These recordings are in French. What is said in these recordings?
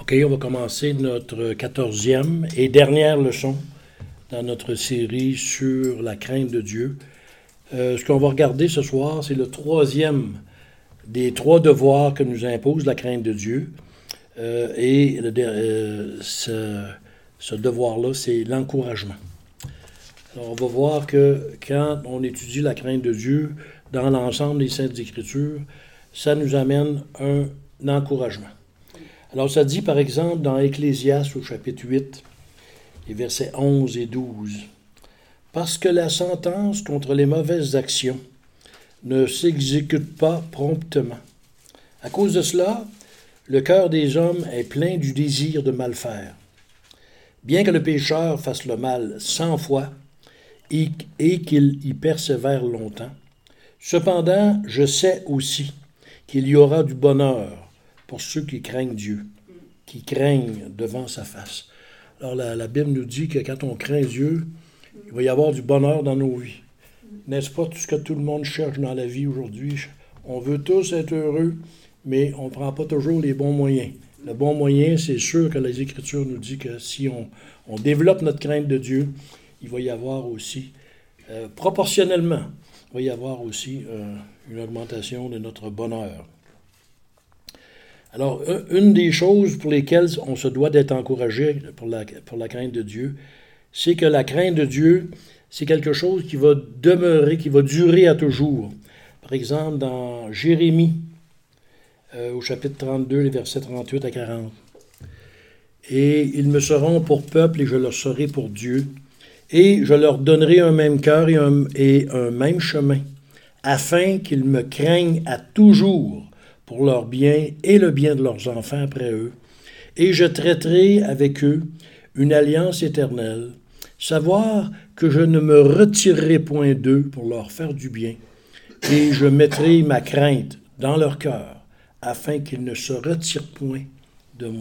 OK, on va commencer notre 14e et dernière leçon dans notre série sur la crainte de Dieu. Ce qu'on va regarder ce soir, c'est le troisième des trois devoirs que nous impose la crainte de Dieu. Ce devoir-là, c'est l'encouragement. Alors, on va voir que quand on étudie la crainte de Dieu dans l'ensemble des Saintes Écritures, ça nous amène un encouragement. Alors, ça dit, par exemple, dans Ecclésiaste, au chapitre 8, les versets 11 et 12, « Parce que la sentence contre les mauvaises actions ne s'exécute pas promptement. À cause de cela, le cœur des hommes est plein du désir de mal faire. Bien que le pécheur fasse le mal 100 fois et qu'il y persévère longtemps, cependant, je sais aussi qu'il y aura du bonheur pour ceux qui craignent Dieu, qui craignent devant sa face. » Alors, la Bible nous dit que quand on craint Dieu, il va y avoir du bonheur dans nos vies. N'est-ce pas tout ce que tout le monde cherche dans la vie aujourd'hui? On veut tous être heureux, mais on ne prend pas toujours les bons moyens. Le bon moyen, c'est sûr que les Écritures nous disent que si on développe notre crainte de Dieu, il va y avoir aussi, proportionnellement, il va y avoir aussi une augmentation de notre bonheur. Alors, une des choses pour lesquelles on se doit d'être encouragé pour la crainte de Dieu, c'est que la crainte de Dieu, c'est quelque chose qui va demeurer, qui va durer à toujours. Par exemple, dans Jérémie, au chapitre 32, les versets 38 à 40. « Et ils me seront pour peuple et je leur serai pour Dieu, et je leur donnerai un même cœur et un même chemin, afin qu'ils me craignent à toujours pour leur bien et le bien de leurs enfants après eux, et je traiterai avec eux une alliance éternelle, savoir que je ne me retirerai point d'eux pour leur faire du bien, et je mettrai ma crainte dans leur cœur, afin qu'ils ne se retirent point de moi. »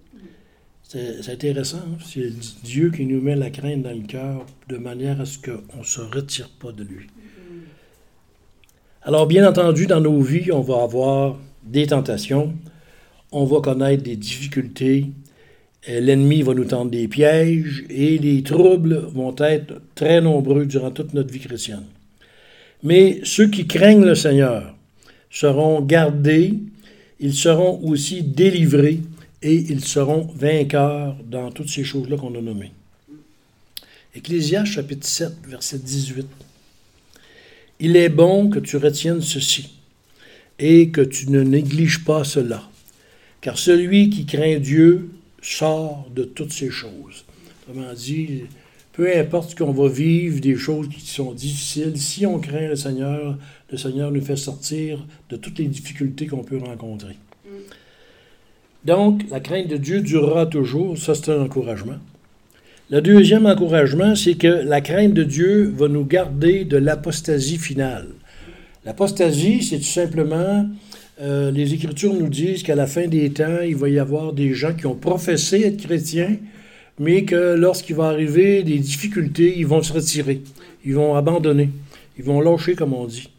C'est intéressant, hein? C'est Dieu qui nous met la crainte dans le cœur de manière à ce qu'on ne se retire pas de lui. Alors, bien entendu, dans nos vies, on va avoir des tentations, on va connaître des difficultés, l'ennemi va nous tendre des pièges et les troubles vont être très nombreux durant toute notre vie chrétienne. Mais ceux qui craignent le Seigneur seront gardés, ils seront aussi délivrés et ils seront vainqueurs dans toutes ces choses-là qu'on a nommées. Ecclésiaste chapitre 7, verset 18. « Il est bon que tu retiennes ceci et que tu ne négliges pas cela, car celui qui craint Dieu sort de toutes ces choses. » Autrement dit, peu importe ce qu'on va vivre, des choses qui sont difficiles, si on craint le Seigneur nous fait sortir de toutes les difficultés qu'on peut rencontrer. Donc, la crainte de Dieu durera toujours, ça c'est un encouragement. Le deuxième encouragement, c'est que la crainte de Dieu va nous garder de l'apostasie finale. L'apostasie, c'est tout simplement, les Écritures nous disent qu'à la fin des temps, il va y avoir des gens qui ont professé être chrétiens, mais que lorsqu'il va arriver des difficultés, ils vont se retirer, ils vont abandonner, ils vont lâcher, comme on dit.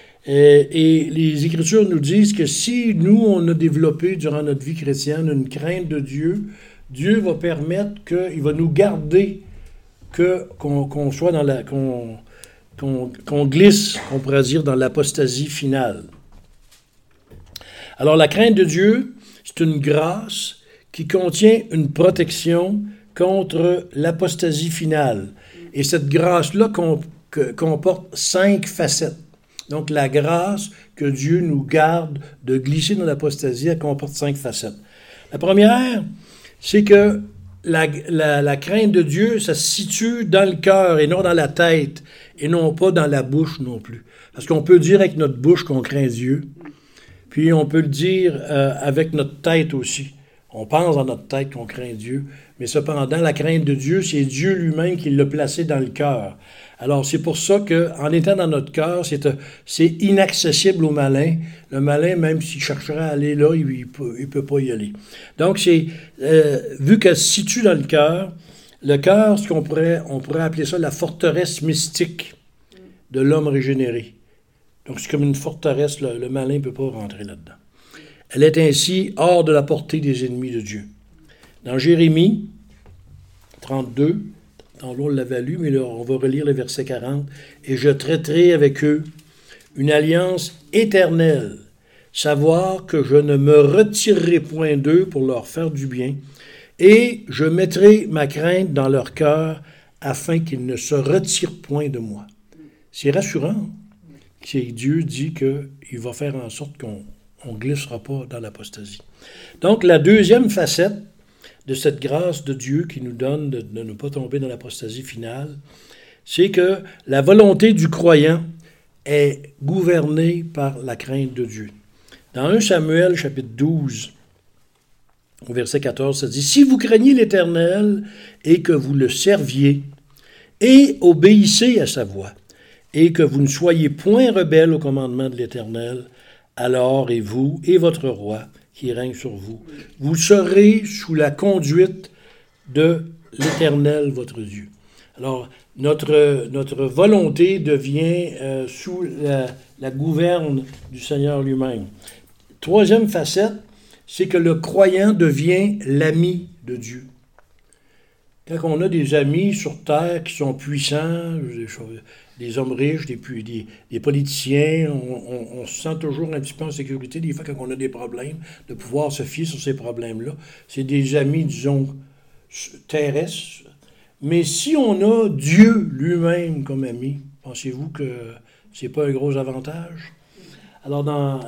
Et les Écritures nous disent que si nous, on a développé durant notre vie chrétienne une crainte de Dieu, Dieu va permettre qu'il va nous garder qu'on soit dans qu'on glisse, on pourrait dire, dans l'apostasie finale. Alors, la crainte de Dieu, c'est une grâce qui contient une protection contre l'apostasie finale. Et cette grâce-là comporte 5 facettes. Donc, la grâce que Dieu nous garde de glisser dans l'apostasie, elle comporte 5 facettes. La première, c'est que la crainte de Dieu, ça se situe dans le cœur et non dans la tête, et non pas dans la bouche non plus. Parce qu'on peut dire avec notre bouche qu'on craint Dieu, puis on peut le dire avec notre tête aussi. On pense dans notre tête qu'on craint Dieu, mais cependant, la crainte de Dieu, c'est Dieu lui-même qui l'a placé dans le cœur. Alors, c'est pour ça qu'en étant dans notre cœur, c'est inaccessible au malin. Le malin, même s'il chercherait à aller là, il ne peut pas y aller. Donc, vu qu'elle se situe dans le cœur, on pourrait appeler ça la forteresse mystique de l'homme régénéré. Donc, c'est comme une forteresse, le malin ne peut pas rentrer là-dedans. Elle est ainsi hors de la portée des ennemis de Dieu. Dans Jérémie 32, tantôt on l'avait lu, mais là, on va relire le verset 40. « Et je traiterai avec eux une alliance éternelle, savoir que je ne me retirerai point d'eux pour leur faire du bien, et je mettrai ma crainte dans leur cœur afin qu'ils ne se retirent point de moi. » C'est rassurant que Dieu dit qu'il va faire en sorte qu'on ne glissera pas dans l'apostasie. Donc, la deuxième facette de cette grâce de Dieu qui nous donne de ne pas tomber dans l'apostasie finale, c'est que la volonté du croyant est gouvernée par la crainte de Dieu. Dans 1 Samuel, chapitre 12, au verset 14, ça dit « Si vous craignez l'Éternel et que vous le serviez et obéissez à sa voix, et que vous ne soyez point rebelles au commandement de l'Éternel, alors et vous et votre roi qui règne sur vous, vous serez sous la conduite de l'Éternel votre Dieu. » Alors, notre volonté devient sous la gouverne du Seigneur lui-même. Troisième facette, c'est que le croyant devient l'ami de Dieu. Quand on a des amis sur terre qui sont puissants, des hommes riches, des politiciens, on se sent toujours un petit peu en sécurité, des fois quand on a des problèmes, de pouvoir se fier sur ces problèmes-là. C'est des amis, disons, terrestres. Mais si on a Dieu lui-même comme ami, pensez-vous que c'est pas un gros avantage? Alors,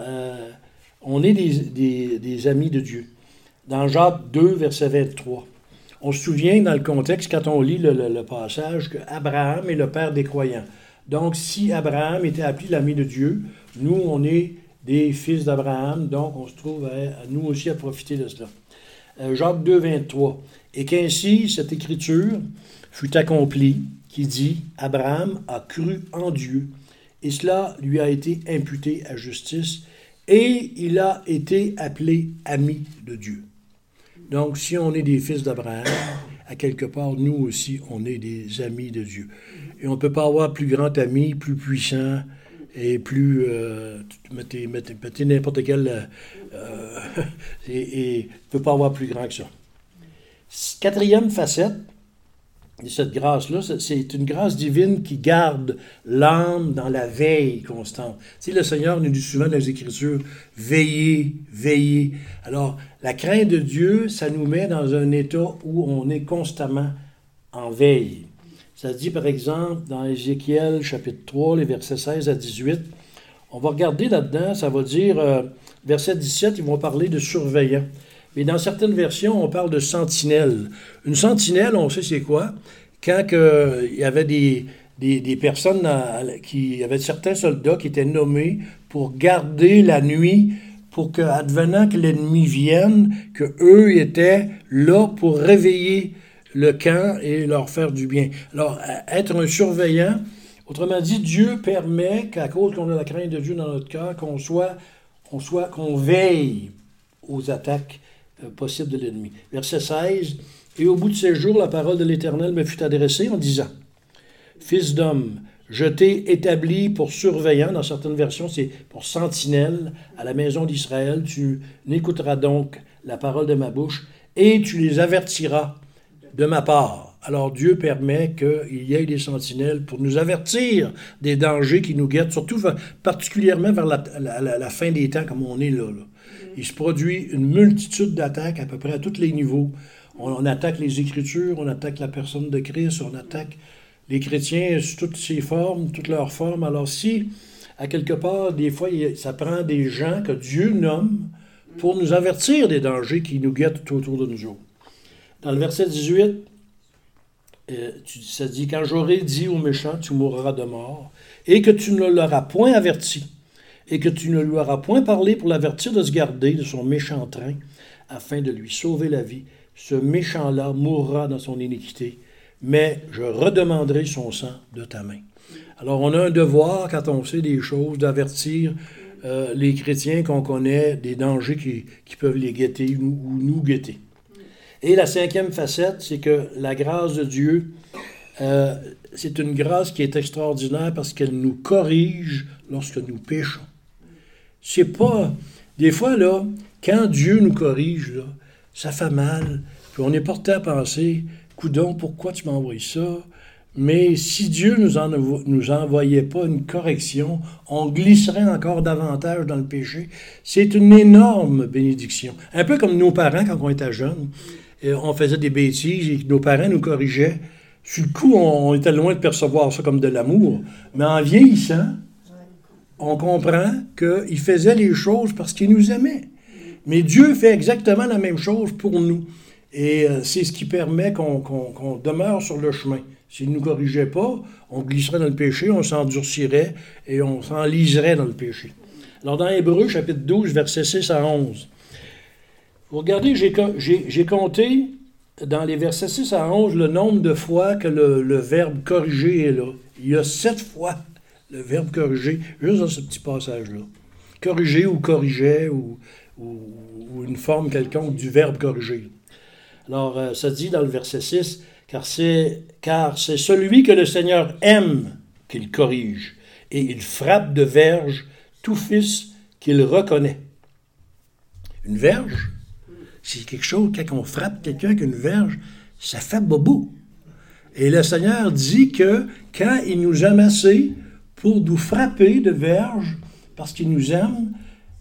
on est des amis de Dieu. Dans Jacques 2, verset 23, on se souvient dans le contexte, quand on lit le passage, qu'Abraham est le père des croyants. Donc, si Abraham était appelé l'ami de Dieu, nous, on est des fils d'Abraham, donc on se trouve à nous aussi à profiter de cela. Jacques 2, 23. « Et qu'ainsi, cette écriture fut accomplie, qui dit, Abraham a cru en Dieu, et cela lui a été imputé à justice, et il a été appelé ami de Dieu. » Donc, si on est des fils d'Abraham, à quelque part, nous aussi, on est des amis de Dieu. Et on ne peut pas avoir plus grand ami, plus puissant, et plus... mettez n'importe quel... et ne peut pas avoir plus grand que ça. Quatrième facette de cette grâce-là, c'est une grâce divine qui garde l'âme dans la veille constante. Tu sais, le Seigneur nous dit souvent dans les Écritures, « Veillez, veillez ». Alors, la crainte de Dieu, ça nous met dans un état où on est constamment en veille. Ça dit, par exemple, dans Ézéchiel, chapitre 3, les versets 16 à 18, on va regarder là-dedans, ça va dire, verset 17, ils vont parler de surveillants. Mais dans certaines versions, on parle de sentinelle. Une sentinelle, on sait c'est quoi? Quand il y avait des personnes, il y avait certains soldats qui étaient nommés pour garder la nuit, pour que, advenant que l'ennemi vienne, qu'eux étaient là pour réveiller le camp et leur faire du bien. Alors, être un surveillant, autrement dit, Dieu permet qu'à cause qu'on a la crainte de Dieu dans notre cœur, qu'on veille aux attaques possible de l'ennemi. Verset 16, « Et au bout de ces jours, la parole de l'Éternel me fut adressée en disant, « Fils d'homme, je t'ai établi pour surveillant, dans certaines versions, c'est pour sentinelle, à la maison d'Israël. Tu n'écouteras donc la parole de ma bouche, et tu les avertiras de ma part. » Alors Dieu permet qu'il y ait des sentinelles pour nous avertir des dangers qui nous guettent, surtout particulièrement vers la fin des temps, comme on est là. Il se produit une multitude d'attaques à peu près à tous les niveaux. On attaque les Écritures, on attaque la personne de Christ, on attaque les chrétiens sous toutes ses formes, toutes leurs formes. Alors si, à quelque part, des fois, ça prend des gens que Dieu nomme pour nous avertir des dangers qui nous guettent tout autour de nous autres. Dans le verset 18, ça dit « Quand j'aurai dit au méchant, tu mourras de mort, et que tu ne l'auras point averti, et que tu ne lui auras point parlé pour l'avertir de se garder de son méchant train, afin de lui sauver la vie, ce méchant-là mourra dans son iniquité, mais je redemanderai son sang de ta main. » Alors, on a un devoir, quand on sait des choses, d'avertir les chrétiens qu'on connaît des dangers qui peuvent les guetter ou nous guetter. Et la cinquième facette, c'est que la grâce de Dieu, c'est une grâce qui est extraordinaire parce qu'elle nous corrige lorsque nous péchons. C'est pas... Des fois, là, quand Dieu nous corrige, là, ça fait mal, puis on est porté à penser, coudonc, pourquoi tu m'envoies ça? Mais si Dieu nous envoyait pas une correction, on glisserait encore davantage dans le péché. C'est une énorme bénédiction. Un peu comme nos parents quand on était jeunes. On faisait des bêtises et nos parents nous corrigeaient. Sur le coup, on était loin de percevoir ça comme de l'amour. Mais en vieillissant, on comprend qu'ils faisaient les choses parce qu'ils nous aimaient. Mais Dieu fait exactement la même chose pour nous. Et c'est ce qui permet qu'on demeure sur le chemin. S'il ne nous corrigeait pas, on glisserait dans le péché, on s'endurcirait et on s'enliserait dans le péché. Alors dans Hébreux, chapitre 12, versets 6 à 11, vous regardez, j'ai compté dans les versets 6 à 11 le nombre de fois que le verbe corriger est là. Il y a 7 fois le verbe corriger, juste dans ce petit passage-là. Corriger ou corrigeait ou une forme quelconque du verbe corriger. Alors, ça dit dans le verset 6, car c'est celui que le Seigneur aime qu'il corrige, et il frappe de verge tout fils qu'il reconnaît. Une verge, c'est quelque chose, quand on frappe quelqu'un avec une verge, ça fait bobo. Et le Seigneur dit que quand il nous aime assez pour nous frapper de verge, parce qu'il nous aime,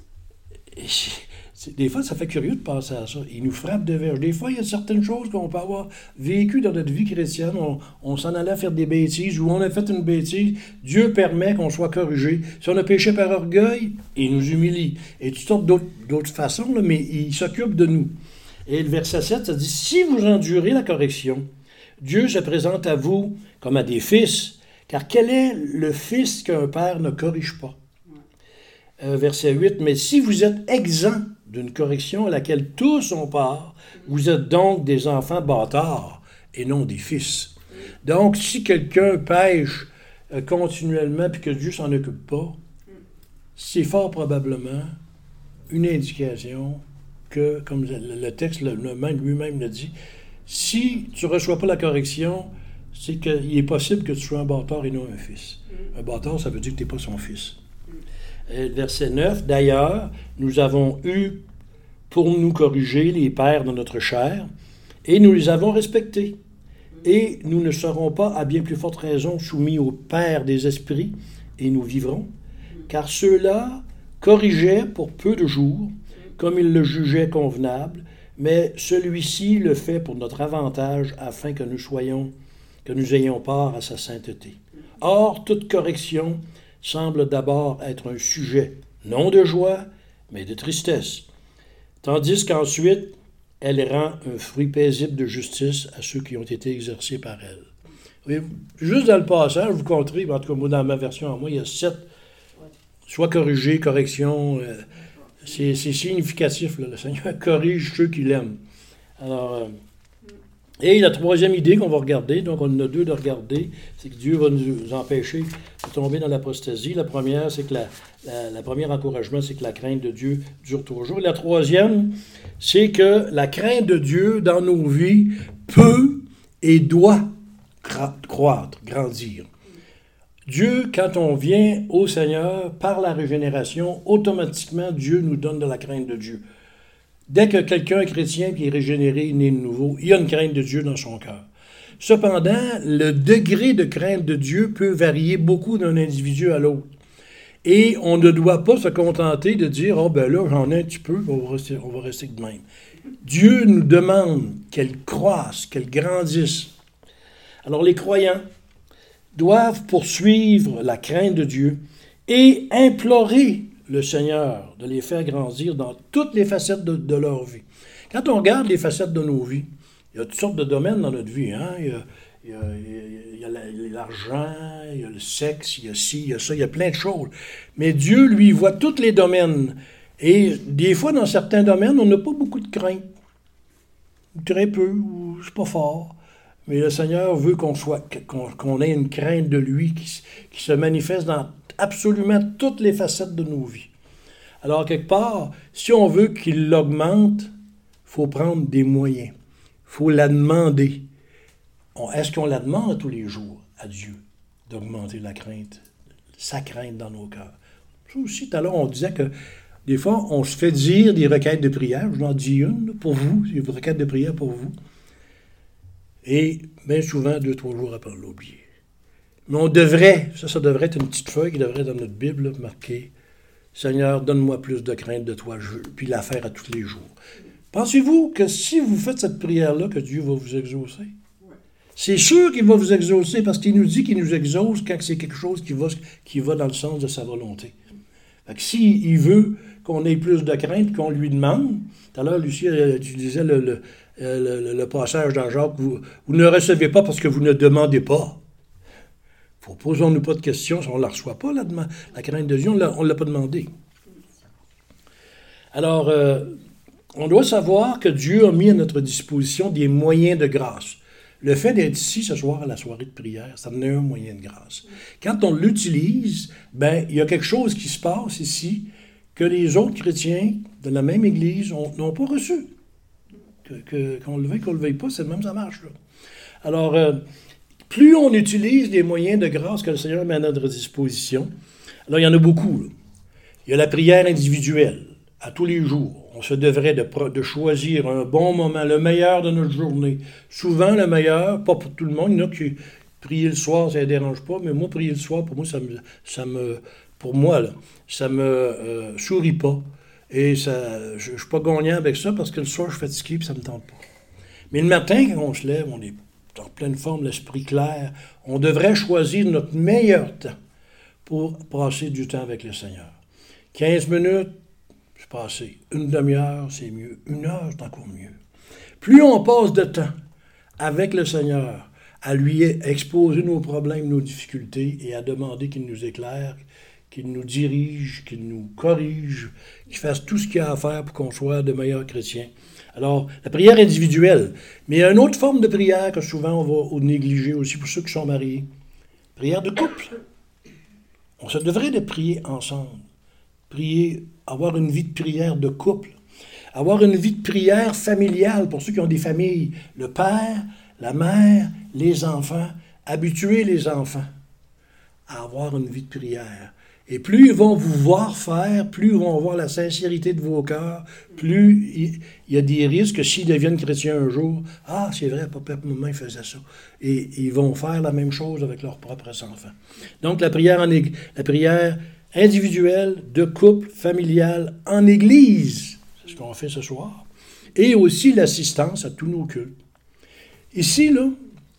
des fois, ça fait curieux de penser à ça. Il nous frappe de verge. Des fois, il y a certaines choses qu'on peut avoir vécues dans notre vie chrétienne. On s'en allait faire des bêtises ou on a fait une bêtise. Dieu permet qu'on soit corrigé. Si on a péché par orgueil, il nous humilie. Et toutes sortes d'autres façons, là, mais il s'occupe de nous. Et le verset 7, ça dit, « Si vous endurez la correction, Dieu se présente à vous comme à des fils, car quel est le fils qu'un père ne corrige pas? » Verset 8, « Mais si vous êtes exempts d'une correction à laquelle tous ont part, vous êtes donc des enfants bâtards et non des fils. » Donc, si quelqu'un pêche continuellement et que Dieu s'en occupe pas, c'est fort probablement une indication que, comme le texte lui-même le dit, si tu ne reçois pas la correction, c'est qu'il est possible que tu sois un bâtard et non un fils. Un bâtard, ça veut dire que tu n'es pas son fils. Verset 9, « D'ailleurs, nous avons eu pour nous corriger les pères de notre chair, et nous les avons respectés. Et nous ne serons pas, à bien plus forte raison, soumis au Père des esprits, et nous vivrons, car ceux-là corrigeaient pour peu de jours, comme ils le jugeaient convenable, mais celui-ci le fait pour notre avantage, afin que nous ayons part à sa sainteté. Or, toute correction semble d'abord être un sujet, non de joie, mais de tristesse, tandis qu'ensuite, elle rend un fruit paisible de justice à ceux qui ont été exercés par elle. Oui, juste dans le passage, vous compterez, en tout cas, moi, dans ma version, il y a 7, soit corrigé, correction, c'est significatif, là, le Seigneur corrige ceux qui l'aiment. Alors, et la troisième idée qu'on va regarder, donc on en a 2 de regarder, c'est que Dieu va nous empêcher de tomber dans l'apostasie. La première, c'est que la première encouragement, c'est que la crainte de Dieu dure toujours. Et la troisième, c'est que la crainte de Dieu dans nos vies peut et doit croître, grandir. Dieu, quand on vient au Seigneur par la régénération, automatiquement, Dieu nous donne de la crainte de Dieu. Dès que quelqu'un est chrétien qui est régénéré, né de nouveau, il y a une crainte de Dieu dans son cœur. Cependant, le degré de crainte de Dieu peut varier beaucoup d'un individu à l'autre. Et on ne doit pas se contenter de dire « Oh, ben là, j'en ai un petit peu, on va rester de même. » Dieu nous demande qu'elle croisse, qu'elle grandisse. Alors, les croyants doivent poursuivre la crainte de Dieu et implorer le Seigneur de les faire grandir dans toutes les facettes de leur vie. Quand on regarde les facettes de nos vies, il y a toutes sortes de domaines dans notre vie. Hein? Il y a l'argent, il y a le sexe, il y a ci, il y a ça, il y a plein de choses. Mais Dieu, lui, voit tous les domaines. Et des fois, dans certains domaines, on n'a pas beaucoup de crainte. Très peu, ou c'est pas fort. Mais le Seigneur veut qu'on ait une crainte de lui qui se manifeste dans absolument toutes les facettes de nos vies. Alors, quelque part, si on veut qu'il l'augmente, il faut prendre des moyens. Il faut la demander. Est-ce qu'on la demande tous les jours à Dieu d'augmenter la crainte, sa crainte dans nos cœurs? Ça aussi, tout à l'heure, on disait que des fois, on se fait dire des requêtes de prière. Je vous en dis une là, pour vous, des requêtes de prière pour vous. Et bien souvent, 2-3 jours après, on l'a oublié. Mais on devrait, ça devrait être une petite feuille qui devrait être dans notre Bible, là, marquée « Seigneur, donne-moi plus de crainte de toi, puis la faire à tous les jours. » Pensez-vous que si vous faites cette prière-là, que Dieu va vous exaucer? C'est sûr qu'il va vous exaucer parce qu'il nous dit qu'il nous exauce quand c'est quelque chose qui va dans le sens de sa volonté. Fait que s'il veut qu'on ait plus de crainte, qu'on lui demande, tout à l'heure, Lucie, tu disais le passage dans Jacques, vous ne recevez pas parce que vous ne demandez pas. Posons-nous pas de questions, si on ne la reçoit pas, la crainte de Dieu, on ne l'a pas demandé. Alors, on doit savoir que Dieu a mis à notre disposition des moyens de grâce. Le fait d'être ici ce soir à la soirée de prière, ça en est un moyen de grâce. Quand on l'utilise, ben il y a quelque chose qui se passe ici que les autres chrétiens de la même Église n'ont pas reçu. Qu'on le veuille, qu'on le veuille pas, c'est le même, ça marche. Là. Alors, plus on utilise les moyens de grâce que le Seigneur met à notre disposition, alors il y en a beaucoup. Là. Il y a la prière individuelle, à tous les jours. On se devrait de choisir un bon moment, le meilleur de notre journée. Souvent, le meilleur, pas pour tout le monde, il y en a qui prier le soir, ça ne dérange pas, mais moi, prier le soir, pour moi, ça me sourit pas. Et ça, je ne suis pas gagnant avec ça parce que le soir, je suis fatigué et ça ne me tente pas. Mais le matin, quand on se lève, on est en pleine forme, l'esprit clair. On devrait choisir notre meilleur temps pour passer du temps avec le Seigneur. 15 minutes, c'est pas assez. Une demi-heure, c'est mieux. 1 heure, c'est encore mieux. Plus on passe de temps avec le Seigneur, à lui exposer nos problèmes, nos difficultés, et à demander qu'il nous éclaire, qu'il nous dirige, qu'il nous corrige, qu'il fasse tout ce qu'il y a à faire pour qu'on soit de meilleurs chrétiens. Alors, la prière individuelle. Mais il y a une autre forme de prière que souvent on va négliger aussi pour ceux qui sont mariés. Prière de couple. On se devrait de prier ensemble. Prier, avoir une vie de prière de couple. Avoir une vie de prière familiale pour ceux qui ont des familles. Le père, la mère, les enfants. Habituer les enfants à avoir une vie de prière. Et plus ils vont vous voir faire, plus ils vont voir la sincérité de vos cœurs, plus il y a des risques que s'ils deviennent chrétiens un jour, « Ah, c'est vrai, papa et maman faisaient ça. » Et ils vont faire la même chose avec leurs propres enfants. Donc, la prière individuelle, de couple, familiale, en Église, c'est ce qu'on fait ce soir, et aussi l'assistance à tous nos cultes. Ici, là,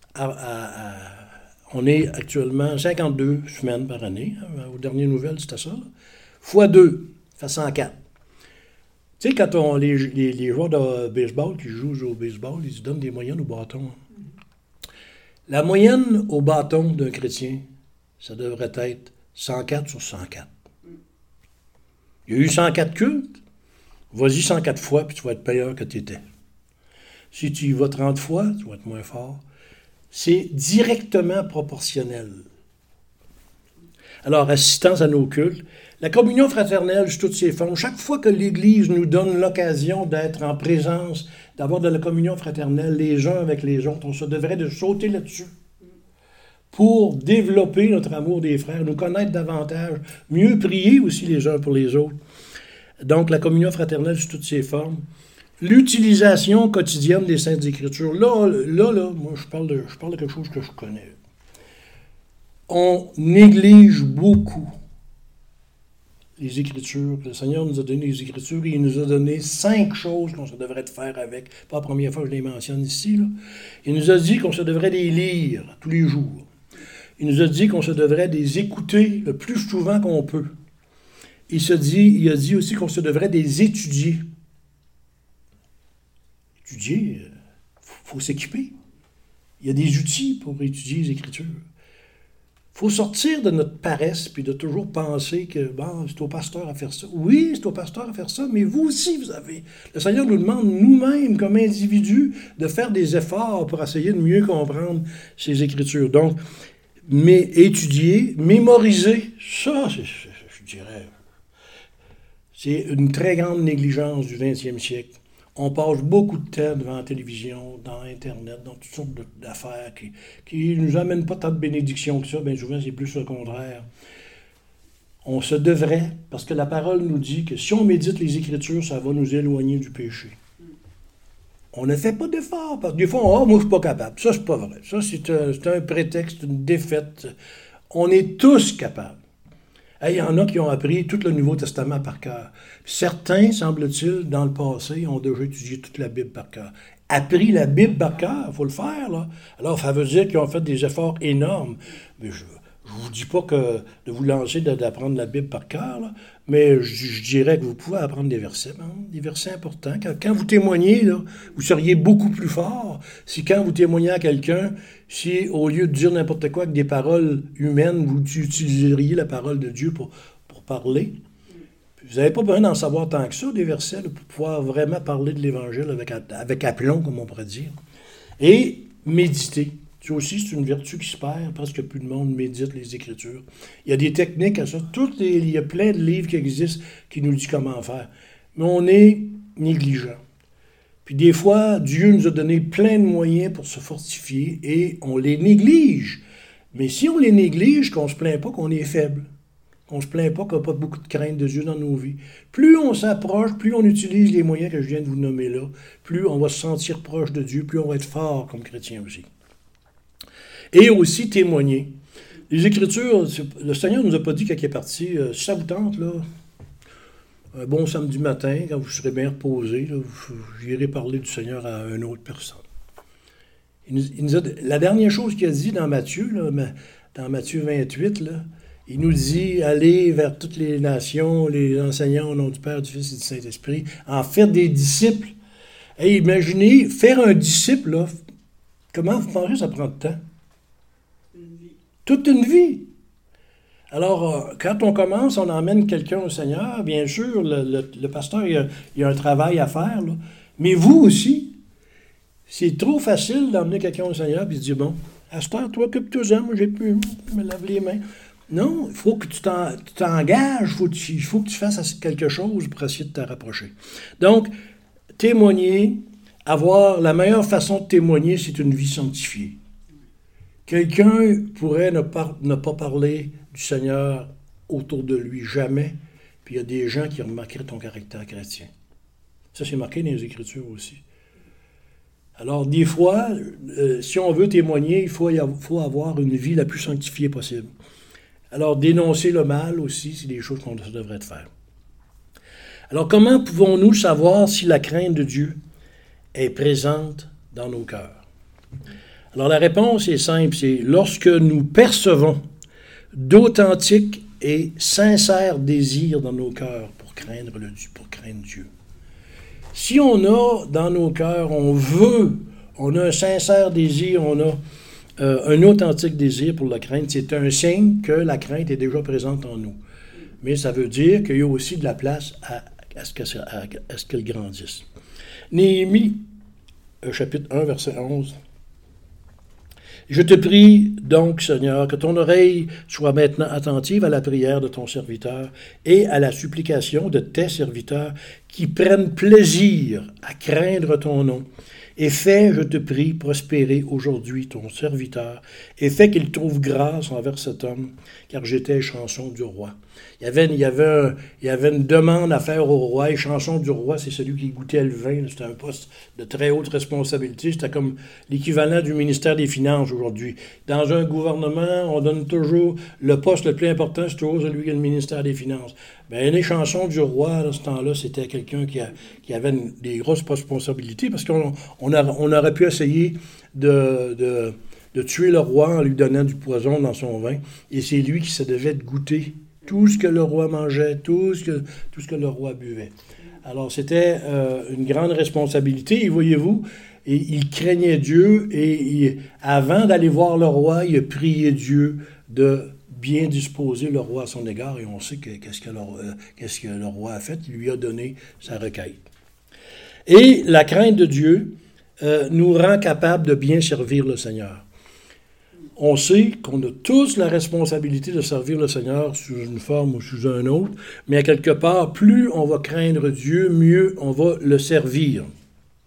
on est actuellement 52 semaines par année. Aux dernières nouvelles, c'était ça. Là. Fois 2, ça fait 104. Tu sais, quand les joueurs de baseball qui jouent au baseball, ils se donnent des moyennes au bâton. La moyenne au bâton d'un chrétien, ça devrait être 104 sur 104. Il y a eu 104 cultes. Vas-y 104 fois, puis tu vas être meilleur que tu étais. Si tu y vas 30 fois, tu vas être moins fort. C'est directement proportionnel. Alors, assistance à nos cultes. La communion fraternelle sous toutes ses formes. Chaque fois que l'Église nous donne l'occasion d'être en présence, d'avoir de la communion fraternelle les uns avec les autres, on se devrait de sauter là-dessus pour développer notre amour des frères, nous connaître davantage, mieux prier aussi les uns pour les autres. Donc, la communion fraternelle sous toutes ses formes. L'utilisation quotidienne des Saintes Écritures. Là, moi, je parle de quelque chose que je connais. On néglige beaucoup les Écritures. Le Seigneur nous a donné les Écritures et il nous a donné 5 choses qu'on se devrait de faire avec. Pas la première fois que je les mentionne ici. Là. Il nous a dit qu'on se devrait les lire tous les jours. Il nous a dit qu'on se devrait les écouter le plus souvent qu'on peut. Il a dit aussi qu'on se devrait les étudier. Étudier, il faut s'équiper. Il y a des outils pour étudier les Écritures. Il faut sortir de notre paresse puis de toujours penser que bon, c'est au pasteur à faire ça. Oui, c'est au pasteur à faire ça, mais vous aussi, vous avez. Le Seigneur nous demande nous-mêmes, comme individus, de faire des efforts pour essayer de mieux comprendre ces Écritures. Donc, mais étudier, mémoriser, ça, je dirais, c'est une très grande négligence du 20e siècle. On passe beaucoup de temps devant la télévision, dans Internet, dans toutes sortes d'affaires qui ne nous amènent pas tant de bénédictions que ça. Bien souvent, c'est plus le contraire. On se devrait, parce que la parole nous dit que si on médite les Écritures, ça va nous éloigner du péché. On ne fait pas d'effort. Parce que des fois, moi, je ne suis pas capable. Ça, c'est pas vrai. Ça, c'est un prétexte, une défaite. On est tous capables. Il y en a qui ont appris tout le Nouveau Testament par cœur. Certains, semble-t-il, dans le passé, ont déjà étudié toute la Bible par cœur. Appris la Bible par cœur, il faut le faire, là. Alors, ça veut dire qu'ils ont fait des efforts énormes. Mais je ne vous dis pas que de vous lancer d'apprendre la Bible par cœur, là, mais je dirais que vous pouvez apprendre des versets, des versets importants. Quand vous témoignez, là, vous seriez beaucoup plus fort si quand vous témoignez à quelqu'un, si au lieu de dire n'importe quoi avec des paroles humaines, vous utiliseriez la parole de Dieu pour parler. Vous n'avez pas besoin d'en savoir tant que ça, des versets, là, pour pouvoir vraiment parler de l'Évangile avec aplomb, comme on pourrait dire. Et méditer. Ça aussi, c'est une vertu qui se perd. Presque plus de monde médite les Écritures. Il y a des techniques à ça. Il y a plein de livres qui existent qui nous disent comment faire. Mais on est négligent. Puis des fois, Dieu nous a donné plein de moyens pour se fortifier et on les néglige. Mais si on les néglige, qu'on ne se plaint pas qu'on est faible. On ne se plaint pas qu'on n'a pas beaucoup de crainte de Dieu dans nos vies. Plus on s'approche, plus on utilise les moyens que je viens de vous nommer là, plus on va se sentir proche de Dieu, plus on va être fort comme chrétien aussi. Et aussi témoigner. Les Écritures, le Seigneur ne nous a pas dit quand il est parti, si ça vous tente, là, un bon samedi matin, quand vous serez bien reposé, là, vous irez parler du Seigneur à une autre personne. La dernière chose qu'il a dit dans Matthieu, là, dans Matthieu 28, là, il nous dit, allez vers toutes les nations, les enseignants au nom du Père, du Fils et du Saint-Esprit, en faire des disciples. Et imaginez, faire un disciple, là, comment vous pensez que ça prend de temps? Une vie. Toute une vie. Alors, quand on commence, on emmène quelqu'un au Seigneur, bien sûr, le pasteur, il a un travail à faire, là. Mais vous aussi, c'est trop facile d'emmener quelqu'un au Seigneur et de dire, bon, à cette heure, toi, occupe-toi-en, moi, j'ai pu me laver les mains. Non, il faut que tu t'engages, il faut que tu fasses quelque chose pour essayer de te rapprocher. Donc, témoigner, avoir la meilleure façon de témoigner, c'est une vie sanctifiée. Quelqu'un pourrait ne pas parler du Seigneur autour de lui jamais, puis il y a des gens qui remarqueraient ton caractère chrétien. Ça, c'est marqué dans les Écritures aussi. Alors, des fois, si on veut témoigner, il faut avoir une vie la plus sanctifiée possible. Alors, dénoncer le mal aussi, c'est des choses qu'on devrait faire. Alors, comment pouvons-nous savoir si la crainte de Dieu est présente dans nos cœurs? Alors, la réponse est simple, c'est lorsque nous percevons d'authentiques et sincères désirs dans nos cœurs pour craindre Dieu. Si on a dans nos cœurs, on a un sincère désir, on a un authentique désir pour la crainte, c'est un signe que la crainte est déjà présente en nous. Mais ça veut dire qu'il y a aussi de la place à ce qu'elle grandisse. Néhémie, chapitre 1, verset 11. Je te prie donc, Seigneur, que ton oreille soit maintenant attentive à la prière de ton serviteur et à la supplication de tes serviteurs qui prennent plaisir à craindre ton nom. Et fais, je te prie, prospérer aujourd'hui ton serviteur, et fais qu'il trouve grâce envers cet homme, car j'étais chanson du roi. Il y avait une demande à faire au roi, et chanson du roi, c'est celui qui goûtait le vin, c'était un poste de très haute responsabilité, c'était comme l'équivalent du ministère des Finances aujourd'hui. Dans un gouvernement, on donne toujours le poste le plus important, c'est toujours celui qui est le ministère des Finances. Bien, les chansons du roi, à ce temps-là, c'était quelqu'un qui avait des grosses responsabilités, parce qu'on aurait pu essayer de tuer le roi en lui donnant du poison dans son vin, et c'est lui qui se devait de goûter tout ce que le roi mangeait, tout ce que le roi buvait. Alors, c'était une grande responsabilité, et voyez-vous, il craignait Dieu, et avant d'aller voir le roi, il a prié Dieu de bien disposer le roi à son égard, et on sait qu'est-ce que le roi a fait, il lui a donné sa requête. Et la crainte de Dieu nous rend capables de bien servir le Seigneur. On sait qu'on a tous la responsabilité de servir le Seigneur sous une forme ou sous une autre, mais à quelque part, plus on va craindre Dieu, mieux on va le servir.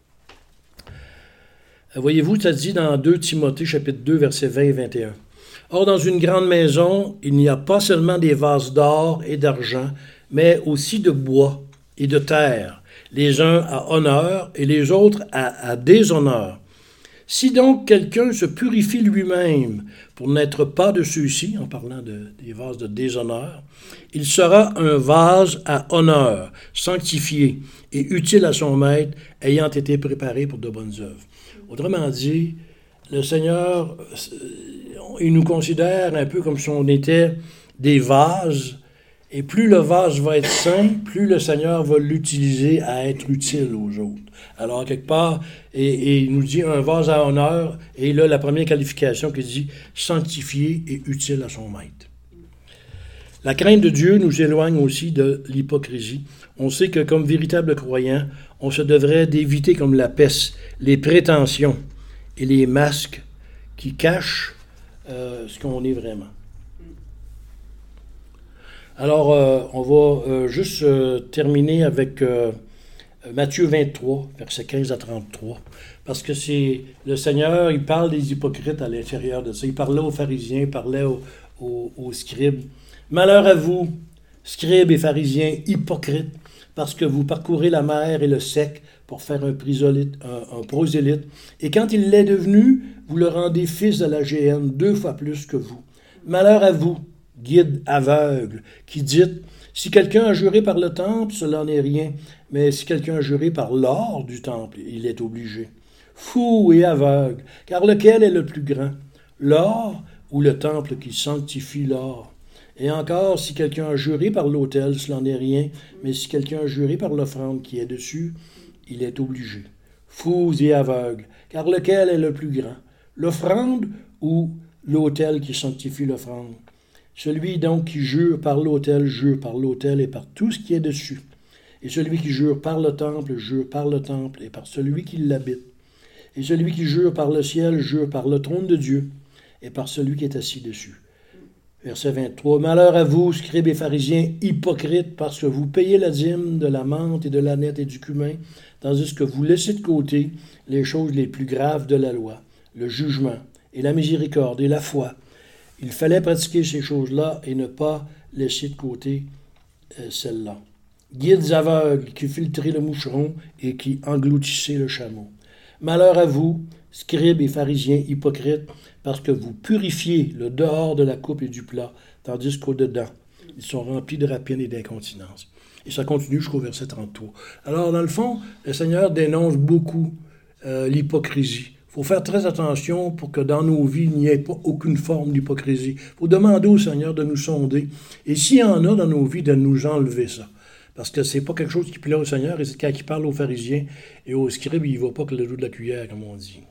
Voyez-vous, ça dit dans 2 Timothée, chapitre 2, versets 20 et 21. « Or, dans une grande maison, il n'y a pas seulement des vases d'or et d'argent, mais aussi de bois et de terre, les uns à honneur et les autres à déshonneur. Si donc quelqu'un se purifie lui-même pour n'être pas de ceux-ci, en parlant des vases de déshonneur, il sera un vase à honneur, sanctifié et utile à son maître, ayant été préparé pour de bonnes œuvres. Autrement dit, le Seigneur, il nous considère un peu comme si on était des vases, et plus le vase va être saint, plus le Seigneur va l'utiliser à être utile aux autres. Alors, quelque part, et il nous dit un vase à honneur, et là, la première qualification qui dit sanctifié et utile à son maître. La crainte de Dieu nous éloigne aussi de l'hypocrisie. On sait que comme véritable croyant, on se devrait d'éviter comme la peste les prétentions et les masques qui cachent ce qu'on est vraiment. Alors, on va juste terminer avec Matthieu 23, versets 15 à 33, parce que c'est le Seigneur, il parle des hypocrites à l'intérieur de ça. Il parlait aux pharisiens, il parlait aux scribes. Malheur à vous, scribes et pharisiens, hypocrites, parce que vous parcourez la mer et le sec pour faire un prosélyte, et quand il l'est devenu, vous le rendez fils de la géhenne 2 fois plus que vous. Malheur à vous, guide aveugle, qui dites, si quelqu'un a juré par le temple, cela n'est rien, mais si quelqu'un a juré par l'or du temple, il est obligé. Fou et aveugle, car lequel est le plus grand, l'or ou le temple qui sanctifie l'or? Et encore, si quelqu'un a juré par l'autel, cela n'est rien, mais si quelqu'un a juré par l'offrande qui est dessus, il est obligé. Fous et aveugles, car lequel est le plus grand, l'offrande ou l'autel qui sanctifie l'offrande? Celui donc qui jure par l'autel et par tout ce qui est dessus. Et celui qui jure par le temple et par celui qui l'habite. Et celui qui jure par le ciel, jure par le trône de Dieu et par celui qui est assis dessus. Verset 23. Malheur à vous, scribes et pharisiens, hypocrites, parce que vous payez la dîme de la menthe et de l'aneth et du cumin, tandis que vous laissez de côté les choses les plus graves de la loi, le jugement et la miséricorde et la foi. Il fallait pratiquer ces choses-là et ne pas laisser de côté celles-là. Guides aveugles qui filtraient le moucheron et qui engloutissaient le chameau. Malheur à vous, scribes et pharisiens hypocrites, parce que vous purifiez le dehors de la coupe et du plat, tandis qu'au-dedans, ils sont remplis de rapine et d'incontinence. Et ça continue jusqu'au verset 33. Alors, dans le fond, le Seigneur dénonce beaucoup l'hypocrisie. Il faut faire très attention pour que dans nos vies, il n'y ait pas aucune forme d'hypocrisie. Il faut demander au Seigneur de nous sonder. Et s'il y en a dans nos vies, de nous enlever ça. Parce que c'est pas quelque chose qui plaît au Seigneur. Et c'est quand il parle aux pharisiens et aux scribes, il ne va pas que le dos de la cuillère, comme on dit.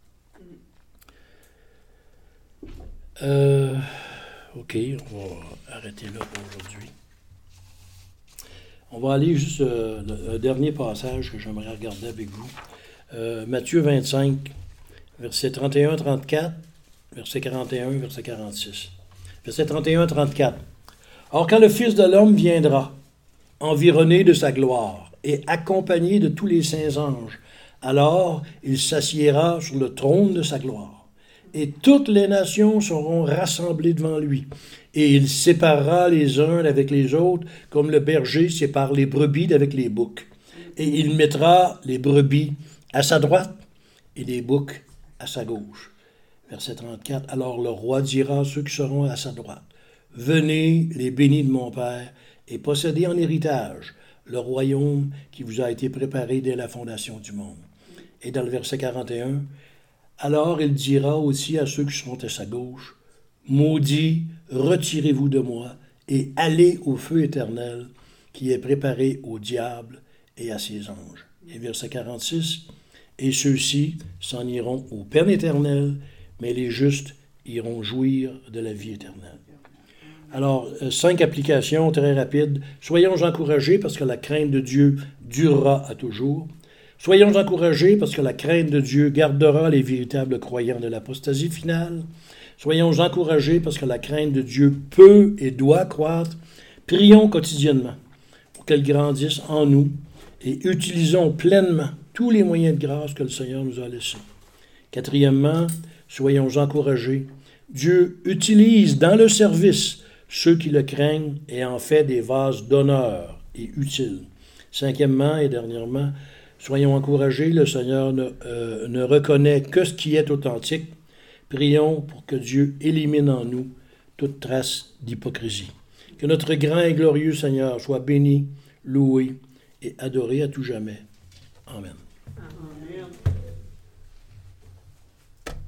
OK, on va arrêter là pour aujourd'hui. On va aller juste un dernier passage que j'aimerais regarder avec vous. Matthieu 25, versets 31-34, verset 41, verset 46. Verset 31-34. Or, quand le Fils de l'homme viendra, environné de sa gloire et accompagné de tous les saints anges, alors il s'assiera sur le trône de sa gloire. Et toutes les nations seront rassemblées devant lui. Et il séparera les uns avec les autres, comme le berger sépare les brebis d'avec les boucs. Et il mettra les brebis à sa droite et les boucs à sa gauche. Verset 34. Alors le roi dira à ceux qui seront à sa droite, « Venez, les bénis de mon Père, et possédez en héritage le royaume qui vous a été préparé dès la fondation du monde. » Et dans le verset 41, alors il dira aussi à ceux qui seront à sa gauche, « Maudits, retirez-vous de moi, et allez au feu éternel qui est préparé au diable et à ses anges. » Et verset 46, « Et ceux-ci s'en iront au peine éternelle, mais les justes iront jouir de la vie éternelle. » Alors, 5 applications très rapides. Soyons encouragés parce que la crainte de Dieu durera à toujours. Soyons encouragés parce que la crainte de Dieu gardera les véritables croyants de l'apostasie finale. Soyons encouragés parce que la crainte de Dieu peut et doit croître. Prions quotidiennement pour qu'elle grandisse en nous et utilisons pleinement tous les moyens de grâce que le Seigneur nous a laissés. Quatrièmement, soyons encouragés Dieu utilise dans le service ceux qui le craignent et en fait des vases d'honneur et utiles. Cinquièmement et dernièrement, soyons encouragés, le Seigneur ne reconnaît que ce qui est authentique. Prions pour que Dieu élimine en nous toute trace d'hypocrisie. Que notre grand et glorieux Seigneur soit béni, loué et adoré à tout jamais. Amen. Amen.